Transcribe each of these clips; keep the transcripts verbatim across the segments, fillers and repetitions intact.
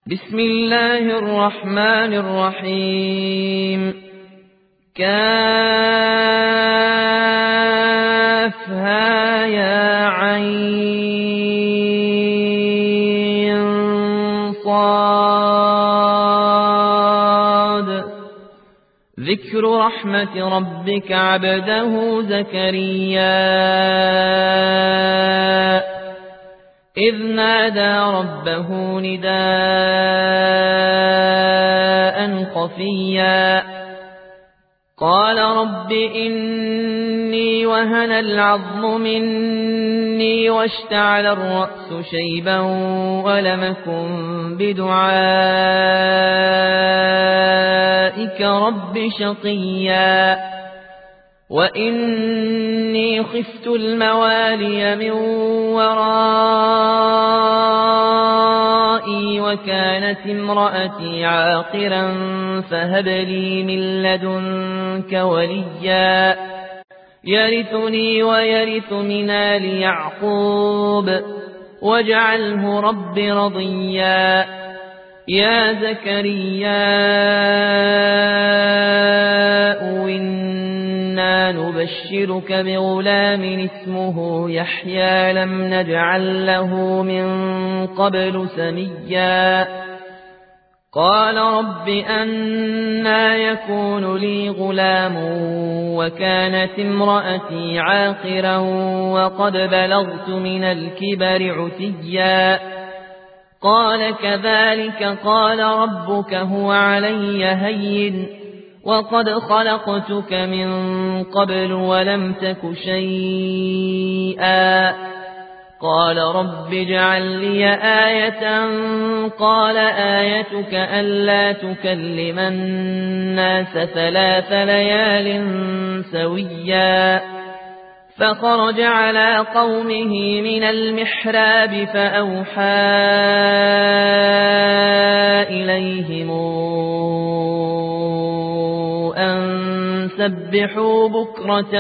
بسم الله الرحمن الرحيم كافها يا عين صاد ذكر رحمة ربك عبده زكريا إذ نادى ربه نداء خفيا قال رب إني وهن العظم مني واشتعل الرأس شيبا ولم أكن بدعائك رب شقيا وإني خفت الموالي من ورائي وكانت امرأتي عاقرا فهب لي من لدنك وليا يرثني ويرث من آل يعقوب واجعله رب رضيا يا زكريا إنا نبشرك بغلام اسمه يحيى لم نجعل له من قبل سميا قال رب أنى يكون لي غلام وكانت امرأتي عاقرا وقد بلغت من الكبر عتيا قال كذلك قال ربك هو علي هين وقد خلقتك من قبل ولم تك شيئا قال رب اجعل لي آية قال آيتك ألا تكلم الناس ثلاث ليال سويا فخرج على قومه من المحراب فأوحى إليهم أن سبحوا بكرة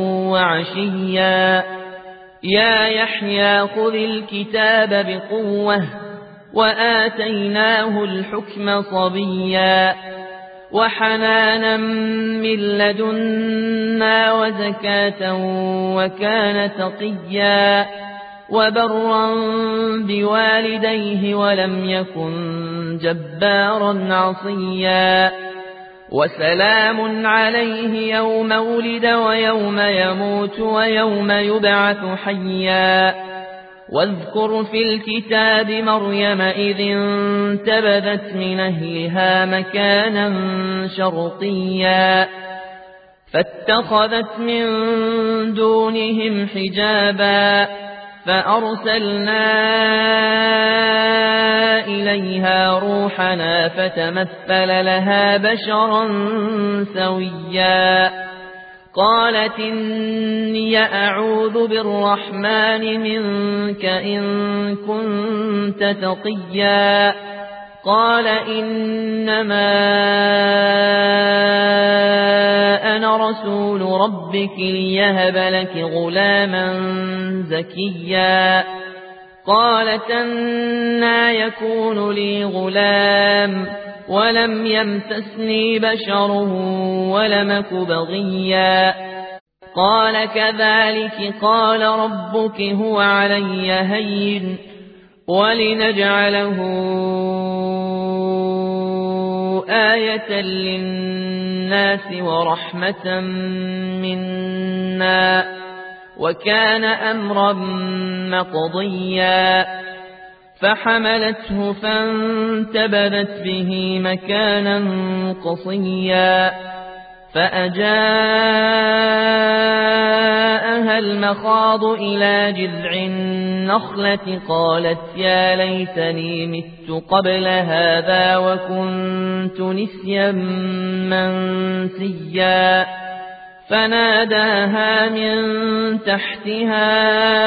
وعشيا يا يحيى خذ الكتاب بقوة وآتيناه الحكم صبيا وحنانا من لدنا وزكاة وكان تقيا وبرا بوالديه ولم يكن جبارا عصيا وسلام عليه يوم ولد ويوم يموت ويوم يبعث حيا واذكر في الكتاب مريم إذ انتبذت من أهلها مكانا شرقيا فاتخذت من دونهم حجابا فأرسلنا إليها روحنا فتمثل لها بشرا سويا قالت إني أعوذ بالرحمن منك إن كنت تقيا قال إنما أنا رسول ربك ليهب لك غلاما زكيا قالت أنى يكون لي غلام ولم يمسسني بشر ولم أك بغيا قال كذلك قال ربك هو علي هين ولنجعله آية للناس ورحمة منا وكان أمرا مقضيا فحملته فانتبذت به مكانا قصيا فأجاءها المخاض إلى جذع النخلة قالت يا ليتني مت قبل هذا وكنت نسيا منسيا فناداها من تحتها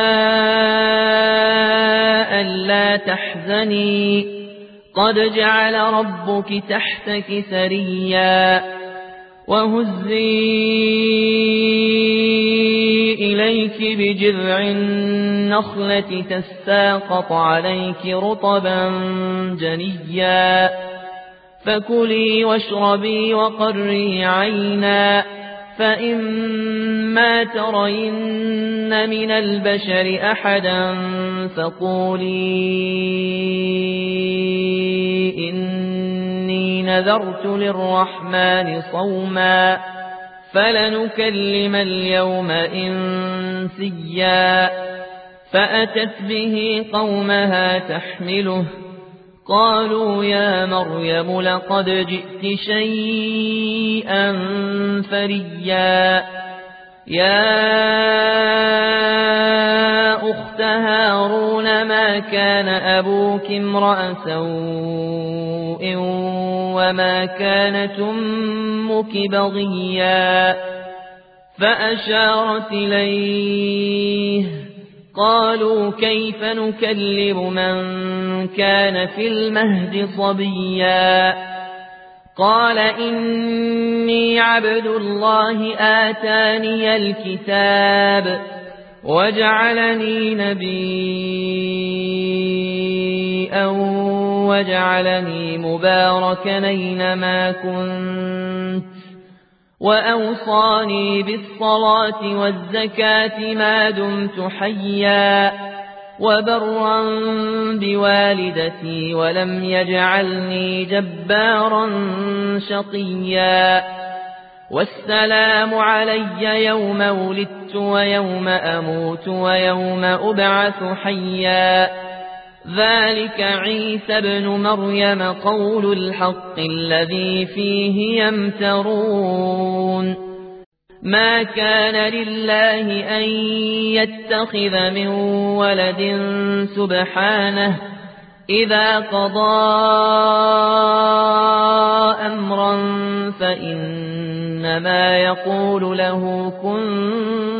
ألا تحزني قد جعل ربك تحتك سريا وهزي إليك بجذع النخلة تساقط عليك رطبا جنيا فكلي واشربي وقري عينا فإما ترين من البشر أحدا فقولي إني نذرت للرحمن صوما فلنكلم اليوم إنسيا فأتت به قومها تحمله قالوا يا مريم لقد جئت شيئا فريا يا أخت هارون ما كان أبوك امرأ سوء وما كانت أمك بغيا فأشارت إليه قالوا كيف نكلم من كان في المهد صبيا قال إني عبد الله آتاني الكتاب وجعلني نبيا وجعلني مباركا أينما كنت وأوصاني بالصلاة والزكاة ما دمت حيا وبرا بوالدتي ولم يجعلني جبارا شقيا والسلام علي يوم ولدت ويوم أموت ويوم أبعث حيا ذلك عيسى ابن مريم قول الحق الذي فيه يمترون ما كان لله أن يتخذ من ولد سبحانه إذا قضى أمرا فإنما يقول له كن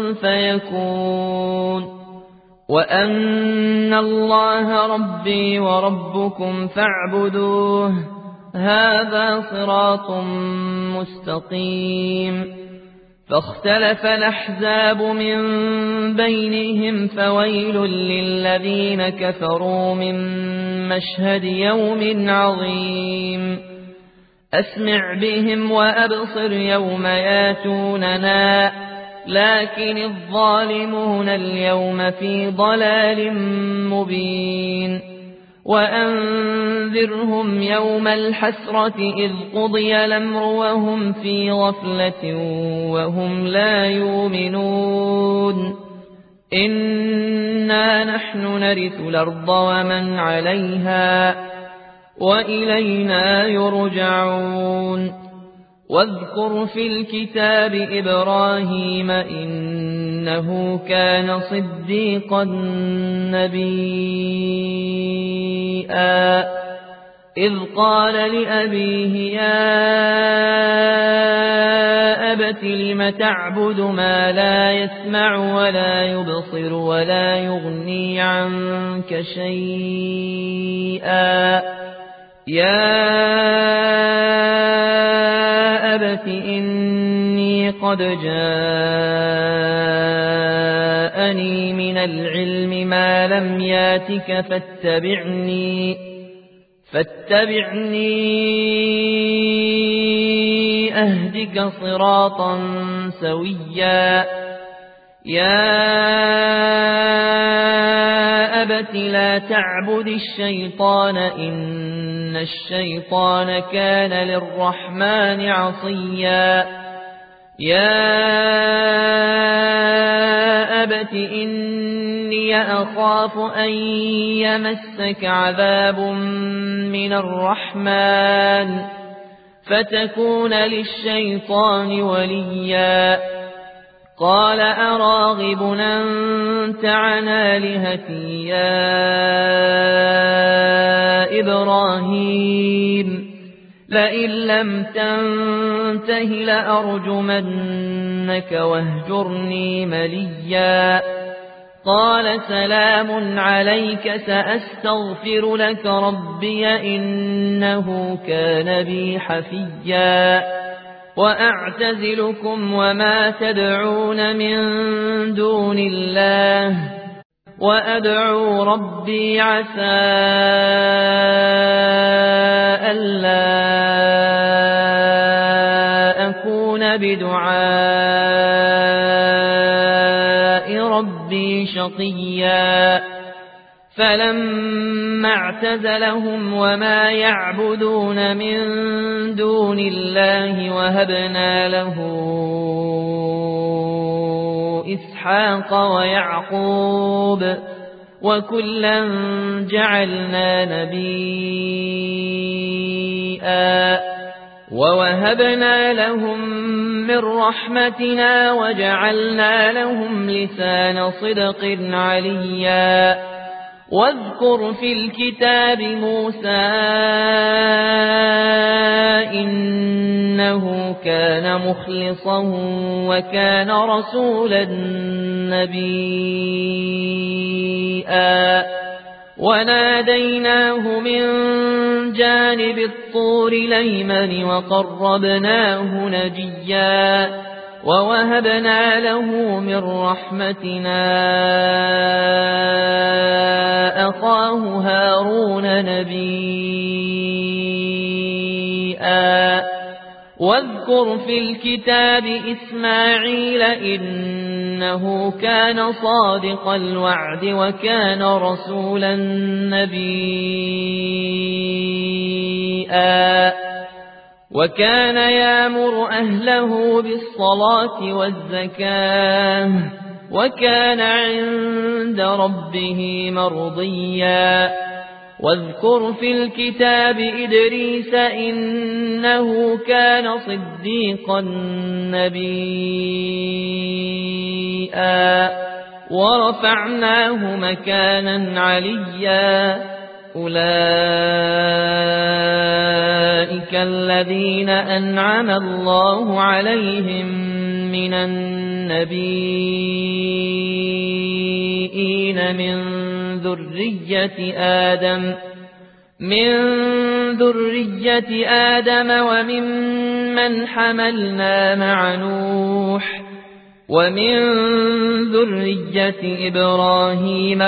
فيكون وأن الله ربي وربكم فاعبدوه هذا صراط مستقيم فاختلف الأحزاب من بينهم فويل للذين كفروا من مشهد يوم عظيم أسمع بهم وأبصر يوم ياتوننا لكن الظالمون اليوم في ضلال مبين وأنذرهم يوم الحسرة إذ قضي الأمر وهم في غفلة وهم لا يؤمنون إنا نحن نرث الأرض ومن عليها وإلينا يرجعون واذكر في الكتاب إبراهيم إنه كان صديقا نبيا إذ قال لأبيه يا أبت لم تعبد ما لا يسمع ولا يبصر ولا يغني عنك شيئا يا أبت إني قد جاءني من العلم ما لم ياتك فاتبعني فاتبعني أهدك صراطا سويا يا أبت لا تعبد الشيطان إن الشيطان كان للرحمن عصيا يا أبت إني أخاف أن يمسك عذاب من الرحمن فتكون للشيطان وليا قال أراغب أنت عن آلهتي يا إبراهيم لئن لم تنته لأرجمنك واهجرني مليا قال سلام عليك سأستغفر لك ربي إنه كان بي حفيا وأعتزلكم وما تدعون من دون الله وأدعو ربي عسى ألا أكون بدعاء ربي شقيا فلما اعتزلهم وما يعبدون من دون الله وهبنا له إسحاق ويعقوب وكلا جعلنا نبيا ووهبنا لهم من رحمتنا وجعلنا لهم لسان صدق عليا واذكر في الكتاب موسى إنه كان مخلصا وكان رسولا نبيا وناديناه من جانب الطور الأيمن وقربناه نجيا ووهبنا له من رحمتنا أخاه هارون نبيا واذكر في الكتاب إسماعيل إنه كان صادق الوعد وكان رسولا نبيا وكان يأمر أهله بالصلاة والزكاة وكان عند ربه مرضيا واذكر في الكتاب إدريس إنه كان صديقا نبيا ورفعناه مكانا عليا أولئك الذين أنعم الله عليهم من النبيين من ذرية آدم من ذرية آدم وممن حملنا مع نوح ومن ذرية إبراهيم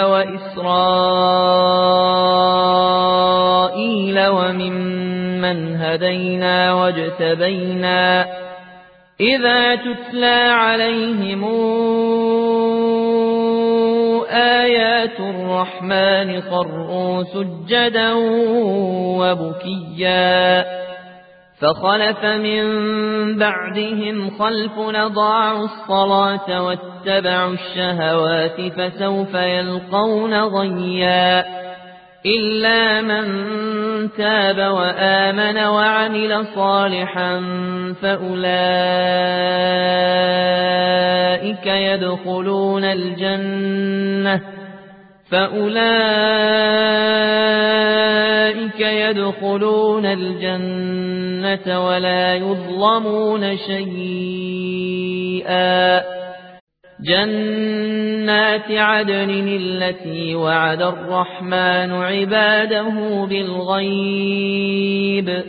وإسرائيل وممن هدينا واجتبينا إذا تتلى عليهم آيات الرحمن خروا سجدا وبكيا فخلف من بعدهم خلف أضاعوا الصلاة واتبعوا الشهوات فسوف يلقون غيا إلا من تاب وآمن وعمل صالحا فأولئك يدخلون الجنة فأولئك يدخلون الجنة ولا يظلمون شيئا جنات عدن التي وعد الرحمن عباده بالغيب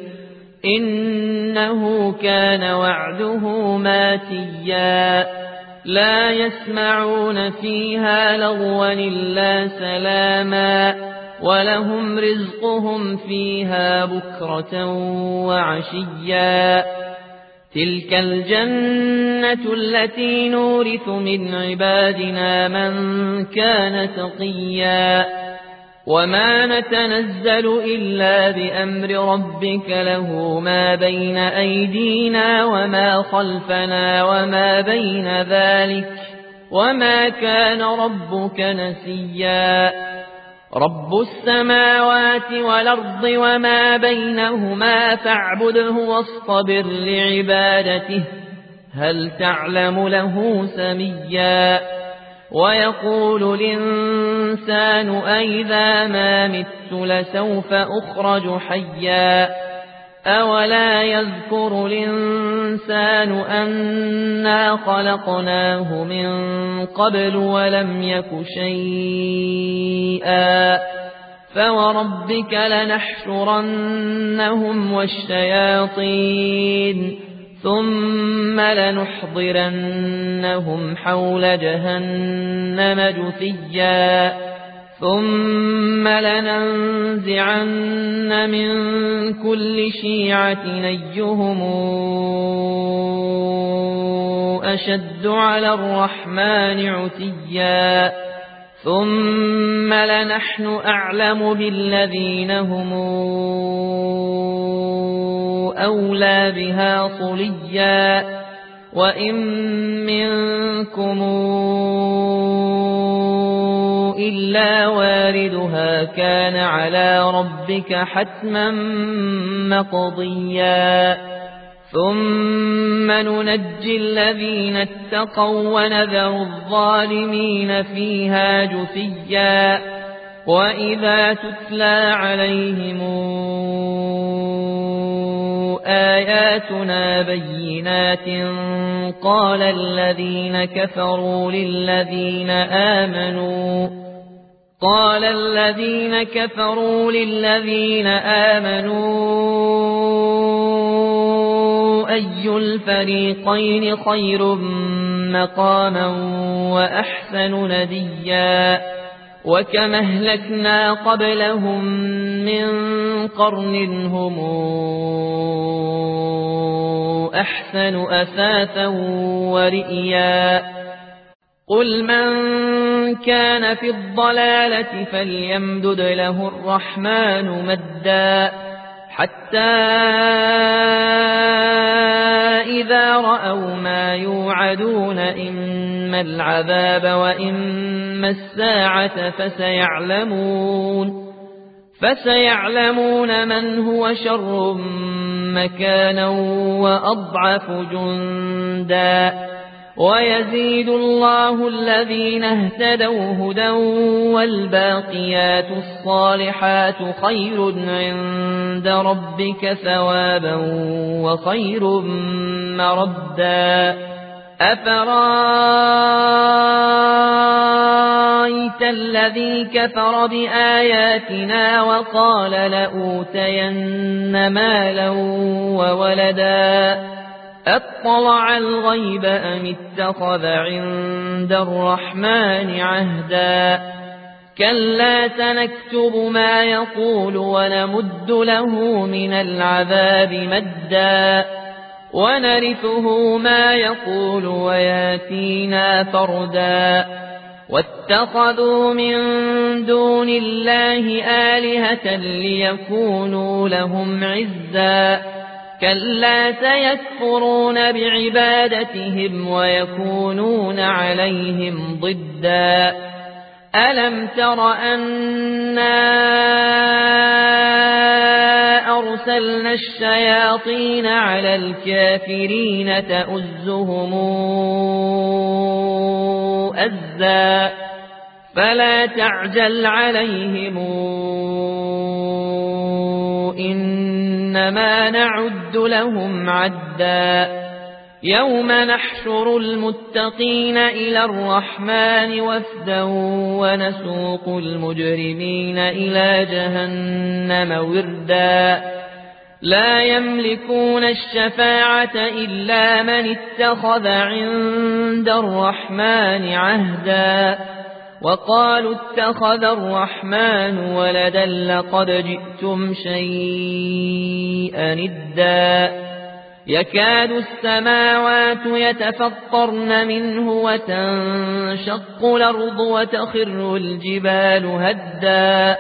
إنه كان وعده ماتيا لا يسمعون فيها لغوا إلا سلاما ولهم رزقهم فيها بكرة وعشيا تلك الجنة التي نورث من عبادنا من كان تقيا وما نتنزل إلا بأمر ربك له ما بين أيدينا وما خلفنا وما بين ذلك وما كان ربك نسيا رب السماوات والأرض وما بينهما فاعبده واصطبر لعبادته هل تعلم له سميا ويقول الإنسان أئذا ما مت لسوف أخرج حيا أولا يذكر الإنسان أنا خلقناه من قبل ولم يك شيئا فوربك لنحشرنهم والشياطين ثم لنحضرنهم حول جهنم جثيا ثم لننزعن من كل شيعة أيهم أشد على الرحمن عتيا ثم لنحن أعلم بالذين هم أولى بها صليا وإن منكم إلا واردها كان على ربك حتما مقضيا ثم ننجي الذين اتقوا ونذر الظالمين فيها جثيا وإذا تتلى عليهم آياتنا بينات قال الذين كفروا للذين آمنوا قال الذين كفروا للذين آمنوا أي الفريقين خير مقاما وأحسن نديا وكم أهلكنا قبلهم من قرن هم أحسن أثاثا ورئيا قل من كان في الضلالة فليمدد له الرحمن مدا حتى إذا رأوا ما يوعدون إما العذاب وإما الساعة فسيعلمون فسيعلمون من هو شر مكانا وأضعف جندا ويزيد الله الذين اهتدوا هدى والباقيات الصالحات خير عند ربك ثوابا وخير مردا أفرأيت الذي كفر بآياتنا وقال لأوتين مالا وولدا أطلع الغيب أم اتخذ عند الرحمن عهدا كلا سنكتب ما يقول ونمد له من العذاب مدا ونرثه ما يقول وياتينا فردا واتخذوا من دون الله آلهة ليكونوا لهم عزا كلا سيكفرون بعبادتهم ويكونون عليهم ضدا ألم تر أنا أرسلنا الشياطين على الكافرين تؤزهم أزا فلا تعجل عليهم إنما نعد لهم عدا يوم نحشر المتقين إلى الرحمن وفدا ونسوق المجرمين إلى جهنم وردا لا يملكون الشفاعة إلا من اتخذ عند الرحمن عهدا وقالوا اتخذ الرحمن ولدا لقد جئتم شيئا إدا يكاد السماوات يتفطرن منه وتنشق الأرض وتخر الجبال هدا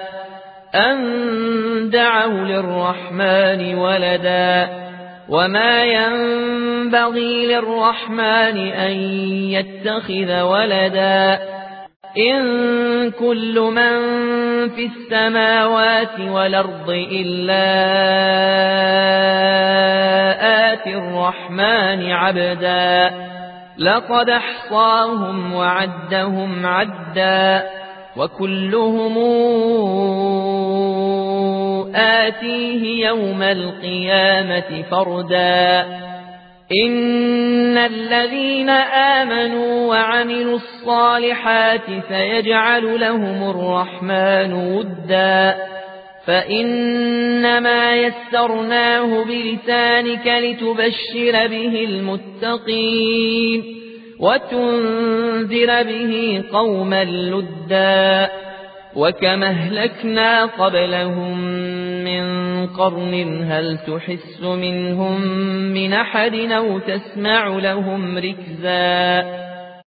أن دعوا للرحمن ولدا وما ينبغي للرحمن أن يتخذ ولدا إن كل من في السماوات والأرض إلا آتي الرحمن عبدا لقد أحصاهم وعدهم عدا وكلهم آتيه يوم القيامة فردا إن الذين آمنوا وعملوا الصالحات سيجعل لهم الرحمن ودا فإنما يسرناه بلسانك لتبشر به المتقين وتنذر به قوما لدا وكم أهلكنا قبلهم من قرن هل تحس منهم من أحد أو تسمع لهم ركزا